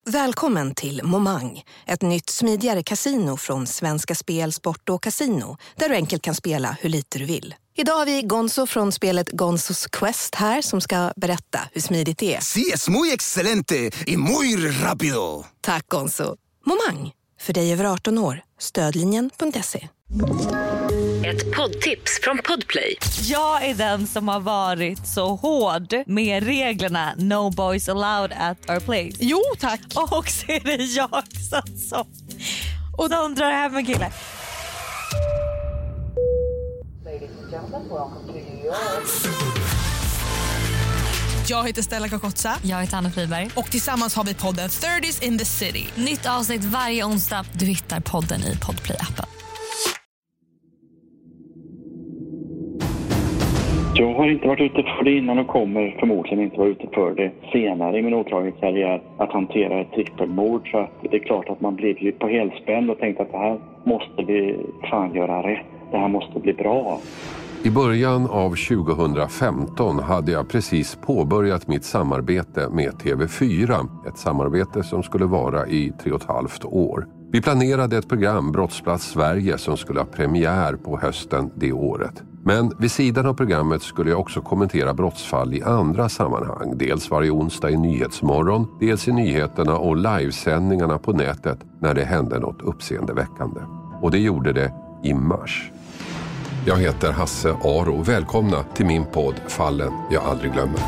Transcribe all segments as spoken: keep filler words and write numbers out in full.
Välkommen till Momang, ett nytt smidigare kasino från Svenska Spel, Sport och Casino, där du enkelt kan spela hur lite du vill. Idag har vi Gonzo från spelet Gonzos Quest här som ska berätta hur smidigt det är. Sí, es muy excelente y muy rápido. Tack Gonzo. Momang, för dig över arton år. Stödlinjen punkt se. Ett poddtips från Podplay. Jag är den som har varit så hård med reglerna No boys allowed at our place. Jo, tack. Och så är det jag som och de drar hem en kille. Jag heter Stella Kakotsa. Jag heter Anna Friberg. Och tillsammans har vi podden thirties in the city. Nytt avsnitt varje onsdag. Du hittar podden i Podplay-appen. Jag har inte varit ute för det innan och kommer förmodligen inte vara ute för det senare i min åklagarkarriär att hantera ett trippelmord. Så det är klart att man blev ju på helspänn och tänkte att det här måste vi fan göra rätt. Det här måste bli bra. I början av tjugohundrafemton hade jag precis påbörjat mitt samarbete med T V fyra. Ett samarbete som skulle vara i tre och ett halvt år. Vi planerade ett program, Brottsplats Sverige, som skulle ha premiär på hösten det året. Men vid sidan av programmet skulle jag också kommentera brottsfall i andra sammanhang. Dels varje onsdag i Nyhetsmorgon, dels i nyheterna och livesändningarna på nätet när det hände något uppseendeväckande. Och det gjorde det i mars. Jag heter Hasse Aro. Välkomna till min podd Fallen jag aldrig glömmer.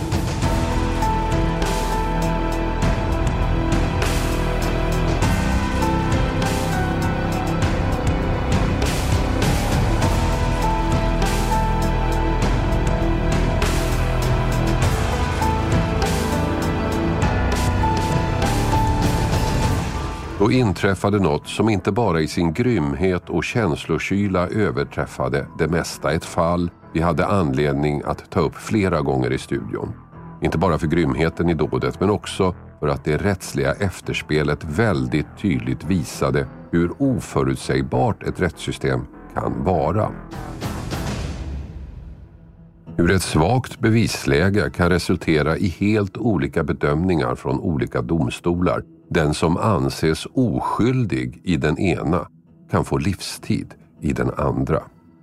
Då inträffade något som inte bara i sin grymhet och känslokyla överträffade det mesta. Ett fall vi hade anledning att ta upp flera gånger i studion. Inte bara för grymheten i dådet men också för att det rättsliga efterspelet väldigt tydligt visade hur oförutsägbart ett rättssystem kan vara. Hur ett svagt bevisläge kan resultera i helt olika bedömningar från olika domstolar. Den som anses oskyldig i den ena kan få livstid i den andra.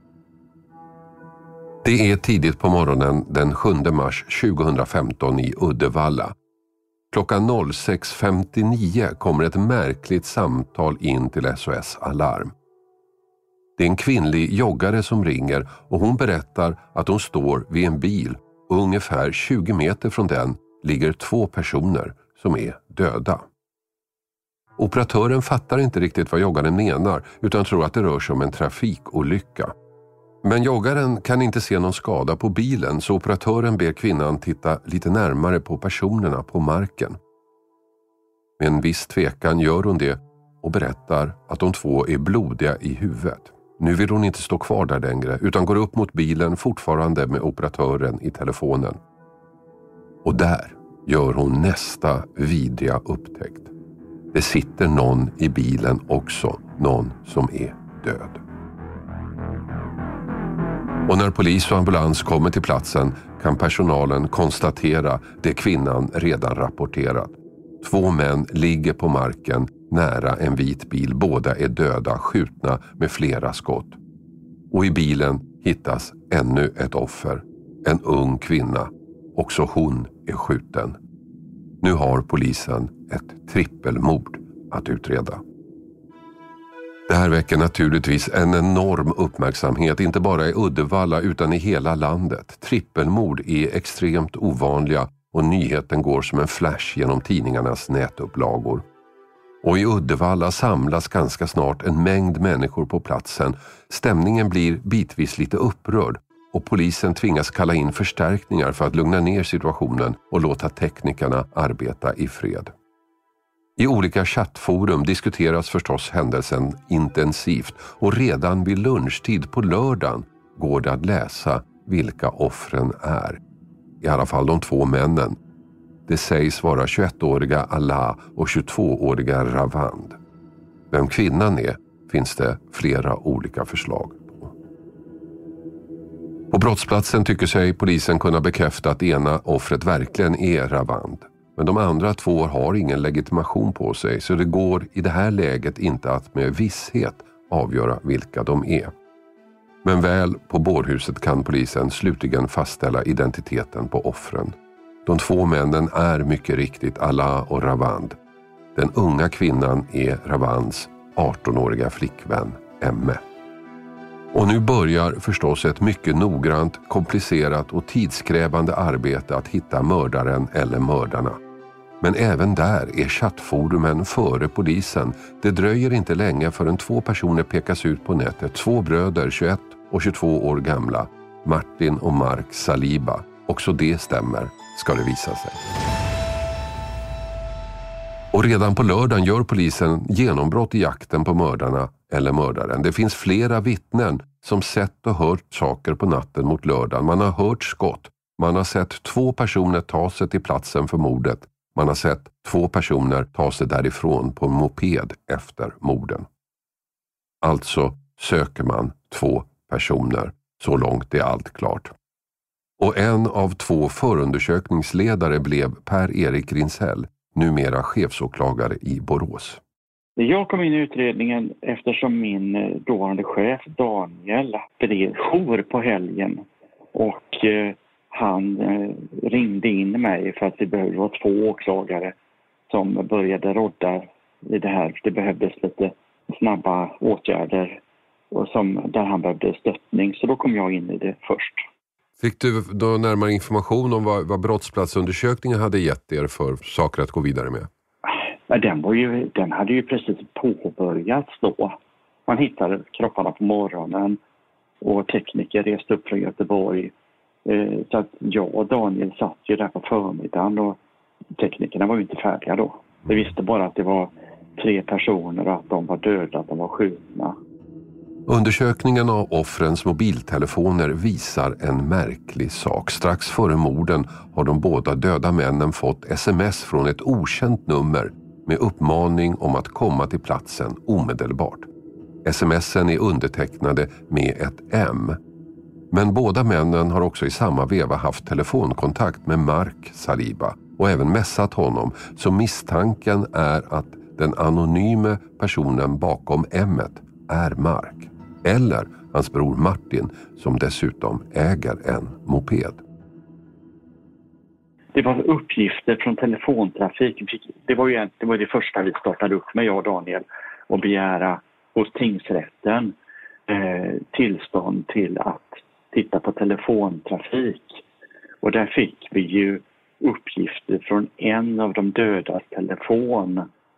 Det är tidigt på morgonen den sjunde mars tjugohundrafemton i Uddevalla. Klockan sex femtionio kommer ett märkligt samtal in till S O S Alarm. Det är en kvinnlig joggare som ringer och hon berättar att hon står vid en bil och ungefär tjugo meter från den ligger två personer som är döda. Operatören fattar inte riktigt vad joggaren menar utan tror att det rör sig om en trafikolycka. Men joggaren kan inte se någon skada på bilen så operatören ber kvinnan titta lite närmare på personerna på marken. Med en viss tvekan gör hon det och berättar att de två är blodiga i huvudet. Nu vill hon inte stå kvar där längre utan går upp mot bilen fortfarande med operatören i telefonen. Och där gör hon nästa vidriga upptäckt. Det sitter någon i bilen också, någon som är död. Och när polis och ambulans kommer till platsen kan personalen konstatera det kvinnan redan rapporterat. Två män ligger på marken nära en vit bil. Båda är döda, skjutna med flera skott. Och i bilen hittas ännu ett offer, en ung kvinna. Också hon är skjuten. Nu har polisen ett trippelmord att utreda. Det här väcker naturligtvis en enorm uppmärksamhet, inte bara i Uddevalla utan i hela landet. Trippelmord är extremt ovanliga och nyheten går som en flash genom tidningarnas nätupplagor. Och i Uddevalla samlas ganska snart en mängd människor på platsen. Stämningen blir bitvis lite upprörd och polisen tvingas kalla in förstärkningar för att lugna ner situationen och låta teknikerna arbeta i fred. I olika chattforum diskuteras förstås händelsen intensivt och redan vid lunchtid på lördagen går det att läsa vilka offren är. I alla fall de två männen. Det sägs vara tjugoettåriga Allah och tjugotvååriga Ravand. Vem kvinnan är finns det flera olika förslag på. På brottsplatsen tycker sig polisen kunna bekräfta att ena offret verkligen är Ravand. Men de andra två har ingen legitimation på sig, så det går i det här läget inte att med visshet avgöra vilka de är. Men väl på bårhuset kan polisen slutligen fastställa identiteten på offren. De två männen är mycket riktigt Allah och Ravand. Den unga kvinnan är Ravands artonåriga flickvän Emme. Och nu börjar förstås ett mycket noggrant, komplicerat och tidskrävande arbete att hitta mördaren eller mördarna. Men även där är chattforumen före polisen. Det dröjer inte länge förrän två personer pekas ut på nätet. Två bröder, tjugoett och tjugotvå år gamla. Martin och Mark Saliba. Också det stämmer, ska det visa sig. Och redan på lördagen gör polisen genombrott i jakten på mördarna eller mördaren. Det finns flera vittnen som sett och hört saker på natten mot lördagen. Man har hört skott. Man har sett två personer ta sig till platsen för mordet. Man har sett två personer ta sig därifrån på en moped efter morden. Alltså söker man två personer. Så långt är allt klart. Och en av två förundersökningsledare blev Per-Erik Rinsell, numera chefsåklagare i Borås. Jag kom in i utredningen eftersom min dåvarande chef Daniel bedrev jour på helgen och eh, han eh, ringde in mig för att vi behövde vara två åklagare som började rodda i det här. Det behövdes lite snabba åtgärder och som, där han behövde stöttning, så då kom jag in i det först. Fick du då närmare information om vad, vad brottsplatsundersökningen hade gett er för saker att gå vidare med? Den, var ju, den hade ju precis påbörjats då. Man hittade kropparna på morgonen och tekniker reste upp från Göteborg. Eh, så att jag och Daniel satt ju där på förmiddagen och teknikerna var ju inte färdiga då. Vi visste bara att det var tre personer och att de var döda, att de var skjutna. Undersökningen av offrens mobiltelefoner visar en märklig sak. Strax före morden har de båda döda männen fått sms från ett okänt nummer med uppmaning om att komma till platsen omedelbart. Smsen är undertecknade med ett M. Men båda männen har också i samma veva haft telefonkontakt med Mark Saliba och även messat honom, så misstanken är att den anonyme personen bakom M:et är Mark. Eller hans bror Martin, som dessutom äger en moped. Det var uppgifter från telefontrafik. Det var ju det, var det första vi startade upp med, jag och Daniel, och begära hos tingsrätten eh, tillstånd till att titta på telefontrafik. Och där fick vi ju uppgifter från en av de dödas telefon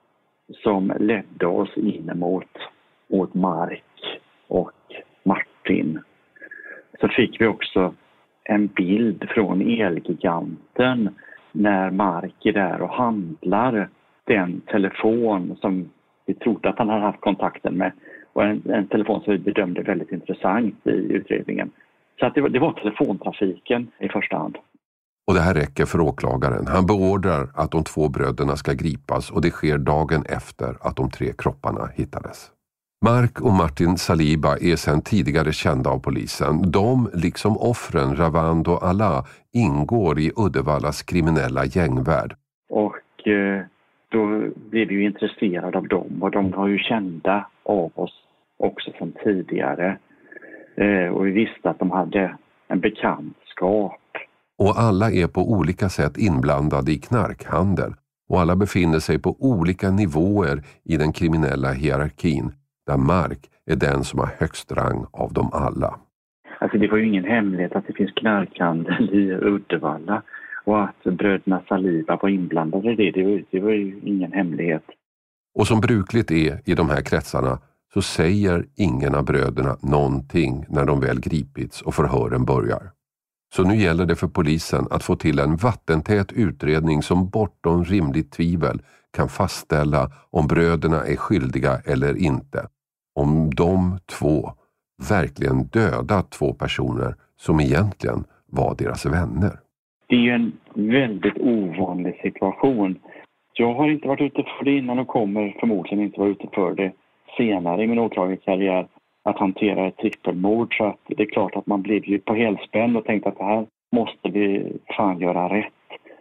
som ledde oss in mot, mot Mark och Martin. Så fick vi också en bild från Elgiganten när Mark är där och handlar den telefon som vi trodde att han hade haft kontakten med, och en, en telefon som vi bedömde väldigt intressant i utredningen. Så att det, var, det var telefontrafiken i första hand. Och det här räcker för åklagaren. Han beordrar att de två bröderna ska gripas, och det sker dagen efter att de tre kropparna hittades. Mark och Martin Saliba är sedan tidigare kända av polisen. De, liksom offren Ravand och Allah, ingår i Uddevallas kriminella gängvärld. Och eh, då blev vi ju intresserade av dem, och de var ju kända av oss också från tidigare. Eh, och vi visste att de hade en bekantskap. Och alla är på olika sätt inblandade i knarkhandel. Och alla befinner sig på olika nivåer i den kriminella hierarkin, där Mark är den som har högst rang av dem alla. Alltså det var ju ingen hemlighet att det finns knarkhandel i Uddevalla, och att bröderna Saliba var inblandade i det, det var, det var ju ingen hemlighet. Och som brukligt är i de här kretsarna så säger ingen av bröderna någonting när de väl gripits och förhören börjar. Så nu gäller det för polisen att få till en vattentät utredning som bortom rimligt tvivel kan fastställa om bröderna är skyldiga eller inte. Om de två verkligen dödat två personer som egentligen var deras vänner. Det är ju en väldigt ovanlig situation. Jag har inte varit ute för det innan och kommer förmodligen inte vara ute för det senare i min åklagarkarriär, att hantera ett trippelmord. Så att det är klart att man blev ju på helspänn och tänkte att det här måste vi fan göra rätt.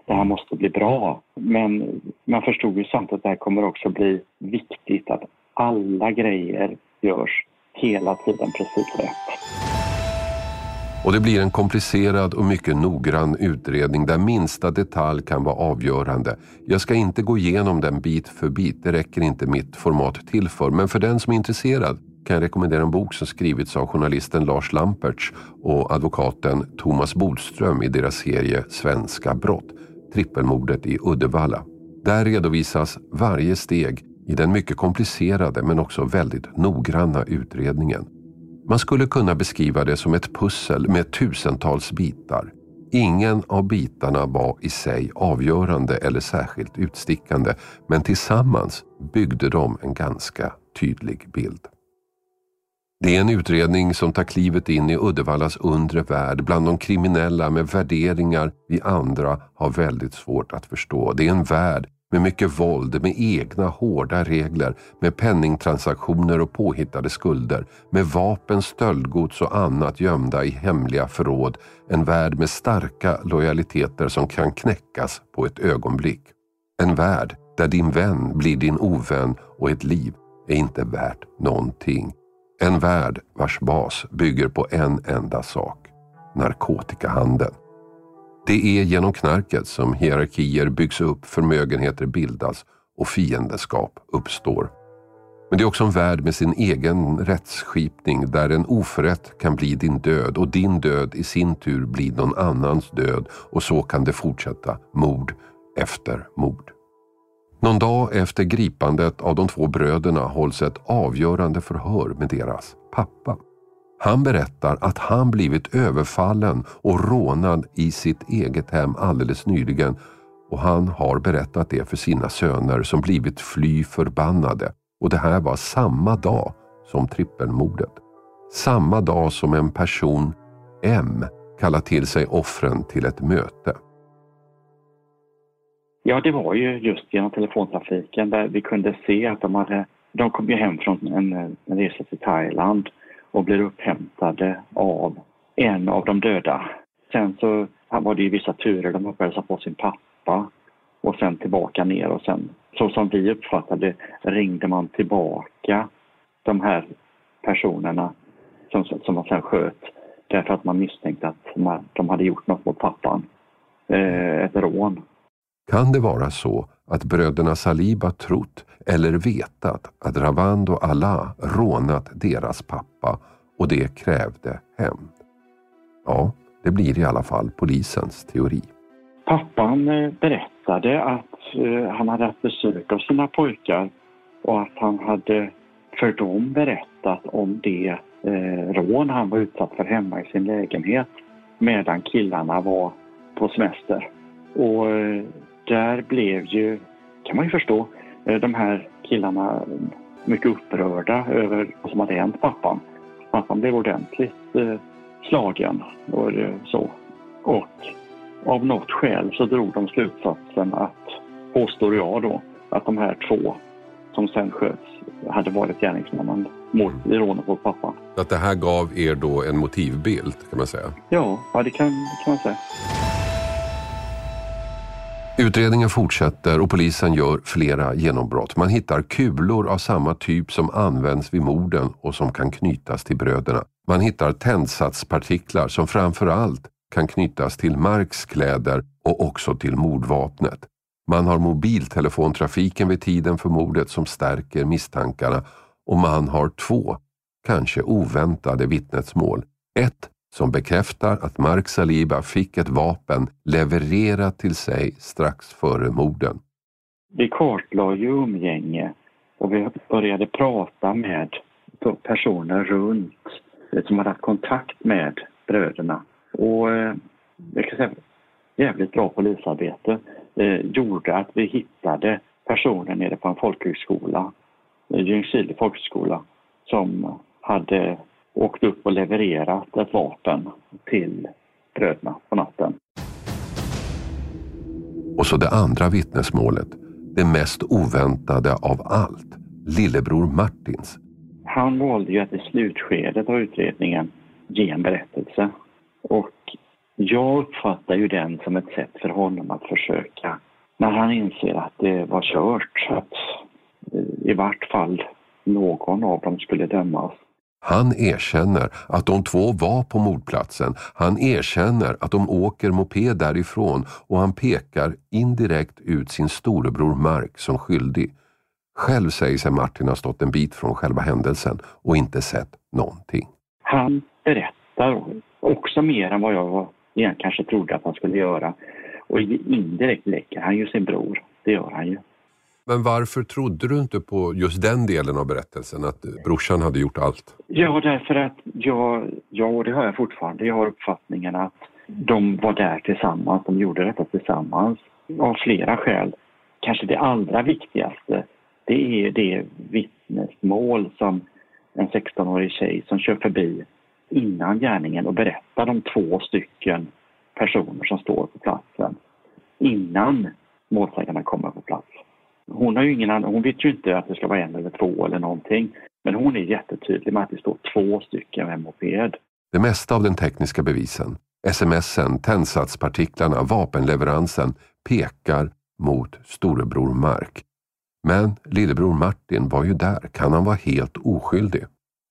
det här måste bli bra. Men man förstod ju samtidigt att det här kommer också bli viktigt att alla grejer görs hela tiden precis rätt. Och det blir en komplicerad och mycket noggrann utredning där minsta detalj kan vara avgörande. Jag ska inte gå igenom den bit för bit, det räcker inte mitt format till för. Men för den som är intresserad kan jag rekommendera en bok som skrivits av journalisten Lars Lampertz och advokaten Thomas Bodström i deras serie Svenska brott, trippelmordet i Uddevalla. Där redovisas varje steg i den mycket komplicerade men också väldigt noggranna utredningen. Man skulle kunna beskriva det som ett pussel med tusentals bitar. Ingen av bitarna var i sig avgörande eller särskilt utstickande, men tillsammans byggde de en ganska tydlig bild. Det är en utredning som tar klivet in i Uddevallas undre värld bland de kriminella med värderingar vi andra har väldigt svårt att förstå. Det är en värld med mycket våld, med egna hårda regler, med penningtransaktioner och påhittade skulder, med vapen, stöldgods och annat gömda i hemliga förråd. En värld med starka lojaliteter som kan knäckas på ett ögonblick. En värld där din vän blir din ovän och ett liv är inte värt någonting. En värld vars bas bygger på en enda sak: narkotikahandeln. Det är genom knarket som hierarkier byggs upp, förmögenheter bildas och fiendeskap uppstår. Men det är också en värld med sin egen rättsskipning där en oförrätt kan bli din död och din död i sin tur blir någon annans död, och så kan det fortsätta mord efter mord. Någon dag efter gripandet av de två bröderna hålls ett avgörande förhör med deras pappa. Han berättar att han blivit överfallen och rånad i sitt eget hem alldeles nyligen, och han har berättat det för sina söner som blivit fly förbannade. Och det här var samma dag som trippelmordet. Samma dag som en person, M, kallar till sig offren till ett möte. Ja, det var ju just genom telefontrafiken där vi kunde se att de hade, de kom ju hem från en, en resa till Thailand och blir upphämtade av en av de döda. Sen så var det ju vissa turer, de uppehöll sig på sin pappa och sen tillbaka ner, och sen så som vi uppfattade ringde man tillbaka de här personerna som, som man sen sköt därför att man misstänkte att man, de hade gjort något mot pappan, eh, ett rån. Kan det vara så att bröderna Saliba trott eller vetat att Ravand och Allah rånat deras pappa och det krävde hämnd? Ja, det blir i alla fall polisens teori. Pappan berättade att han hade haft besök av sina pojkar och att han hade för dem berättat om det rån han var utsatt för hemma i sin lägenhet medan killarna var på semester. Och där blev ju, kan man ju förstå, de här killarna mycket upprörda över vad som hade hänt pappan. Pappan blev ordentligt eh, slagen och så. Och av något skäl så drog de slutsatsen att, påstår jag då, att de här två som sen sköts hade varit gärningsmännen mot i rånet mot pappan. Att det här gav er då en motivbild, kan man säga? Ja, ja det kan, det kan man säga. Utredningen fortsätter och polisen gör flera genombrott. Man hittar kulor av samma typ som används vid morden och som kan knytas till bröderna. Man hittar tändsatspartiklar som framförallt kan knytas till Marks kläder och också till mordvapnet. Man har mobiltelefontrafiken vid tiden för mordet som stärker misstankarna, och man har två, kanske oväntade vittnesmål. Ett som bekräftar att Mark Saliba fick ett vapen levererat till sig strax före morden. Vi kartlade ju umgänge och vi började prata med personer runt som hade haft kontakt med bröderna. Och eh, jag kan säga, jävligt bra polisarbete eh, gjorde att vi hittade personer nere på en folkhögskola, Ljungskile folkhögskola, som hade åkt upp och levererat ett vapen till bröderna på natten. Och så det andra vittnesmålet, det mest oväntade av allt, lillebror Martins. Han valde ju att i slutskedet av utredningen ge en berättelse. Och Jag uppfattar ju den som ett sätt för honom att försöka, när han inser att det var kört, att i vart fall någon av dem skulle dömas. Han erkänner att de två var på mordplatsen. Han erkänner att de åker moped därifrån och han pekar indirekt ut sin storebror Mark som skyldig. Själv säger sig Martin ha stått en bit från själva händelsen och inte sett någonting. Han berättar också mer än vad jag igen kanske trodde att han skulle göra. Och indirekt läcker han ju sin bror. Det gör han ju. Men varför trodde du inte på just den delen av berättelsen, att brorsan hade gjort allt? Ja, därför att jag, ja, och det har jag fortfarande, jag har uppfattningen att de var där tillsammans, de gjorde detta tillsammans av flera skäl. Kanske det allra viktigaste, det är det vittnesmål som en sexton-årig tjej som kör förbi innan gärningen och berättar om två stycken personer som står på platsen innan målsägarna kommer på plats. Hon har ju ingen annan, hon vet ju inte att det ska vara en eller två eller någonting. Men hon är jättetydlig med att det står två stycken med moped. Det mesta av den tekniska bevisen, smsen, tändsatspartiklarna, vapenleveransen pekar mot storebror Mark. Men lillebror Martin var ju där. Kan han vara helt oskyldig?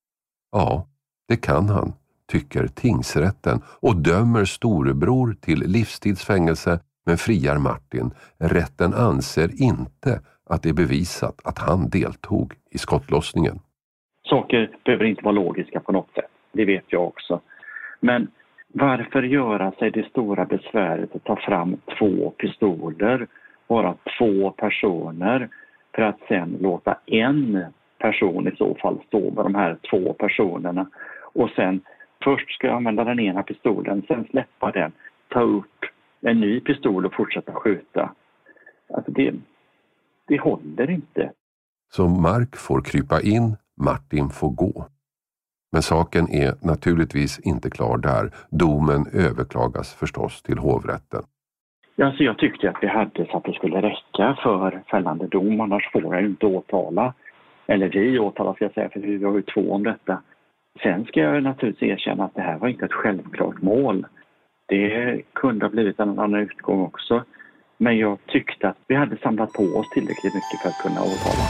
Ja, det kan han, tycker tingsrätten och dömer storebror till livstidsfängelse men friar Martin. Rätten anser inte att det är bevisat att han deltog i skottlossningen. Saker behöver inte vara logiska på något sätt. Det vet jag också. Men varför göra sig det stora besväret att ta fram två pistoler, bara två personer, för att sen låta en person i så fall stå med de här två personerna och sen först ska jag använda den ena pistolen, sen släppa den, ta upp en ny pistol och fortsätta skjuta. Alltså det, det håller inte. Så Mark får krypa in, Martin får gå. Men saken är naturligtvis inte klar där. Domen överklagas förstås till hovrätten. Ja, alltså jag tyckte att vi hade så att det skulle räcka för fällande dom. Annars får jag ju inte åtala. Eller vi åtala ska jag säga, för vi har ju två om detta. Sen ska jag naturligtvis erkänna att det här var inte ett självklart mål. Det kunde ha blivit en annan utgång också. Men jag tyckte att vi hade samlat på oss tillräckligt mycket för att kunna åtala.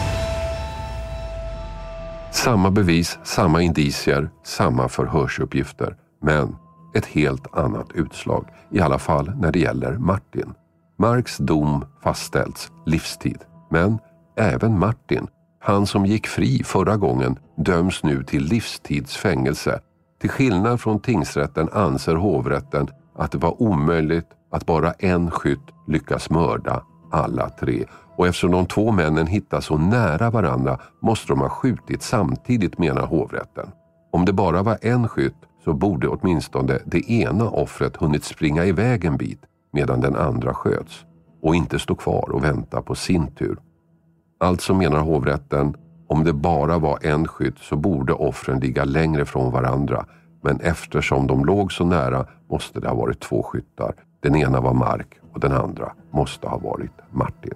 Samma bevis, samma indicier, samma förhörsuppgifter. Men ett helt annat utslag. I alla fall när det gäller Martin. Marks dom fastställts livstid. Men även Martin, han som gick fri förra gången, döms nu till livstidsfängelse. Till skillnad från tingsrätten anser hovrätten att det var omöjligt att bara en skytt lyckas mörda alla tre. Och eftersom de två männen hittas så nära varandra måste de ha skjutit samtidigt, menar hovrätten. Om det bara var en skytt så borde åtminstone det ena offret hunnit springa iväg en bit medan den andra sköts och inte stå kvar och vänta på sin tur. Alltså menar hovrätten, om det bara var en skytt så borde offren ligga längre från varandra. Men eftersom de låg så nära måste det ha varit två skyttar. Den ena var Mark och den andra måste ha varit Martin.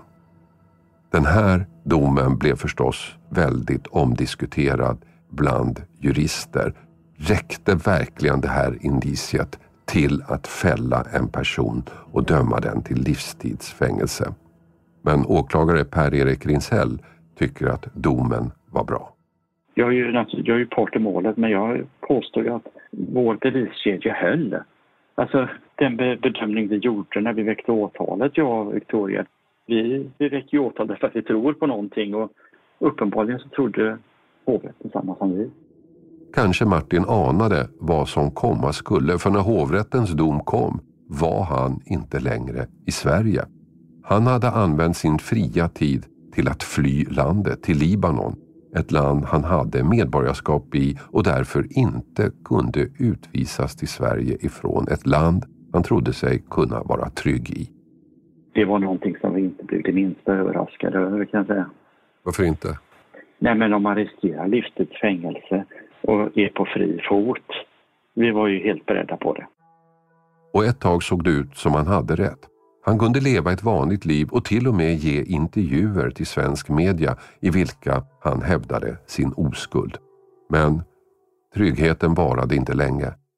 Den här domen blev förstås väldigt omdiskuterad bland jurister. Räckte verkligen det här indiciet till att fälla en person och döma den till livstidsfängelse? Men åklagare Per-Erik Rinsell tycker att domen var bra. Jag är ju, jag är ju part i målet, men jag påstår ju att vår beviskedja höll. Alltså den bedömning vi gjorde när vi väckte åtalet, jag och Victoria, vi, vi väckte ju åtalet för att vi tror på någonting och uppenbarligen så trodde hovrätten samma som vi. Kanske Martin anade vad som komma skulle, för när hovrättens dom kom var han inte längre i Sverige. Han hade använt sin fria tid till att fly landet, till Libanon. Ett land han hade medborgarskap i och därför inte kunde utvisas till Sverige ifrån, ett land han trodde sig kunna vara trygg i. Det var någonting som vi inte blev det minsta överraskade över, kan jag säga. Varför inte? Nej, men om man riskerar livstids fängelse och är på fri fot. Vi var ju helt beredda på det. Och ett tag såg det ut som han hade rätt. Han kunde leva ett vanligt liv och till och med ge intervjuer till svensk media i vilka han hävdade sin oskuld. Men tryggheten varade inte länge.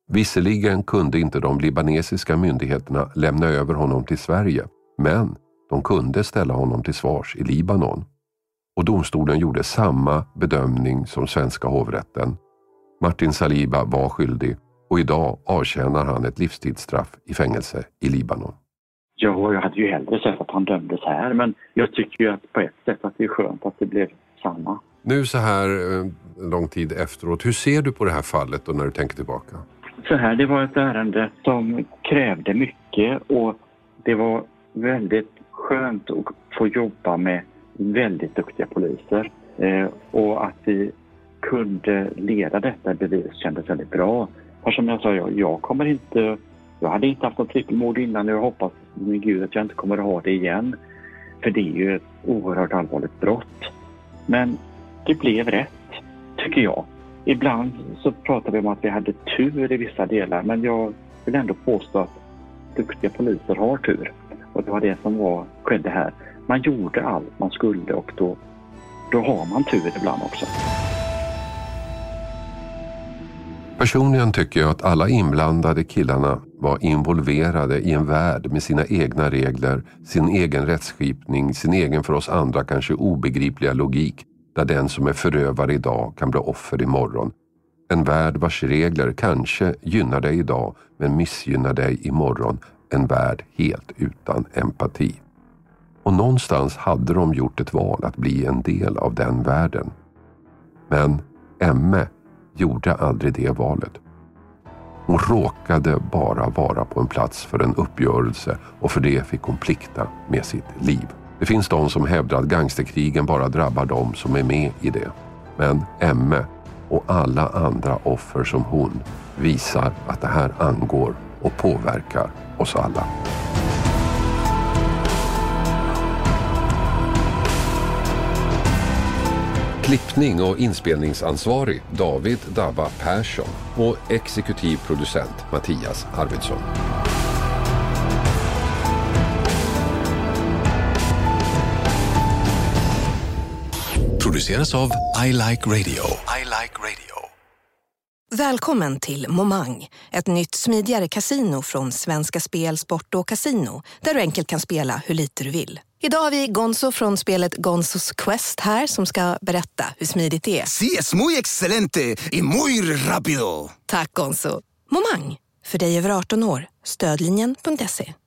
Visserligen kunde inte de libanesiska myndigheterna lämna över honom till Sverige, men de kunde ställa honom till svars i Libanon. Och domstolen gjorde samma bedömning som svenska hovrätten. Martin Saliba var skyldig och idag avtjänar han ett livstidsstraff i fängelse i Libanon. Ja, jag hade ju hellre sett att han dömdes här, men jag tycker ju att på ett sätt att det är skönt att det blev samma. Nu så här eh, lång tid efteråt, hur ser du på det här fallet och när du tänker tillbaka? Så här, det var ett ärende som krävde mycket och det var väldigt skönt att få jobba med väldigt duktiga poliser. Eh, och att vi kunde leda detta bevis kändes väldigt bra. För som jag sa, jag, jag kommer inte... Jag hade inte haft något trippelmord innan och jag hoppas med Gud att jag inte kommer att ha det igen. För det är ju ett oerhört allvarligt brott. Men det blev rätt, tycker jag. Ibland så pratar vi om att vi hade tur i vissa delar, men jag vill ändå påstå att duktiga poliser har tur. Och det var det som var, skedde här. Man gjorde allt man skulle och då, då har man tur ibland också. Personligen tycker jag att alla inblandade killarna var involverade i en värld med sina egna regler, sin egen rättsskipning, sin egen för oss andra kanske obegripliga logik, där den som är förövare idag kan bli offer imorgon. En värld vars regler kanske gynnar dig idag men missgynnar dig imorgon. En värld helt utan empati. Och någonstans hade de gjort ett val att bli en del av den världen. Men Emme gjorde aldrig det valet. Hon råkade bara vara på en plats för en uppgörelse och för det fick hon plikta med sitt liv. Det finns de som hävdar att gangsterkrigen bara drabbar de som är med i det. Men Emme och alla andra offer som hon visar att det här angår och påverkar oss alla. Klippning och inspelningsansvarig David Dabba Persson och exekutiv producent Mattias Arvidsson. Produceras av I Like Radio. I Like Radio. Välkommen till Momang, ett nytt smidigare kasino från Svenska Spel, Sport och Casino, där du enkelt kan spela hur lite du vill. Idag har vi Gonzo från spelet Gonzos Quest här som ska berätta hur smidigt det är. Sí, es muy excelente y muy rápido. Tack Gonzo. Momang, för dig över arton år. Stödlinjen punkt se.